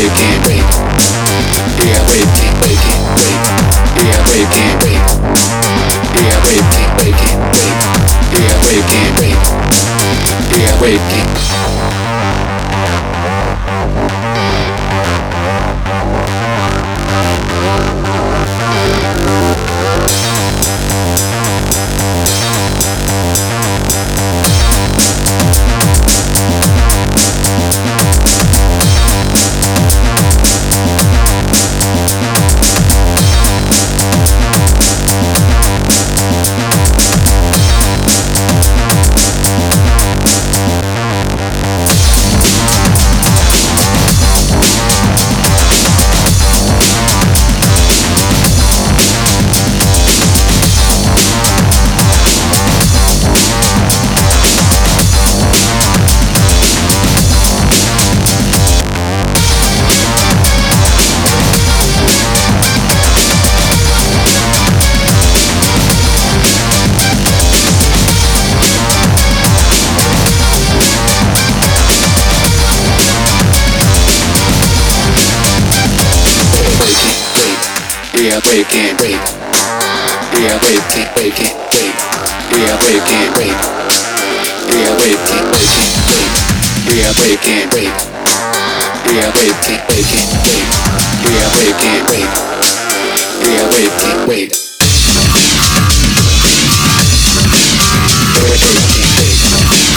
can't wait. Yeah, wait, can't wait, can't wait. Yeah, wait, can't wait. Yeah, wait, can't wait, can't wait. Yeah, wait, can't wait. Yeah, wait, can't. Yeah, wait, can't wait. Yeah, wait, can't wait, can't wait. Yeah, wait, can't wait. Yeah, wait, can't wait, can't wait. Yeah, wait, can't wait. Yeah, wait, can't wait, can't wait. Yeah, wait, can't wait. Yeah, wait, can't wait. Wait, can't wait.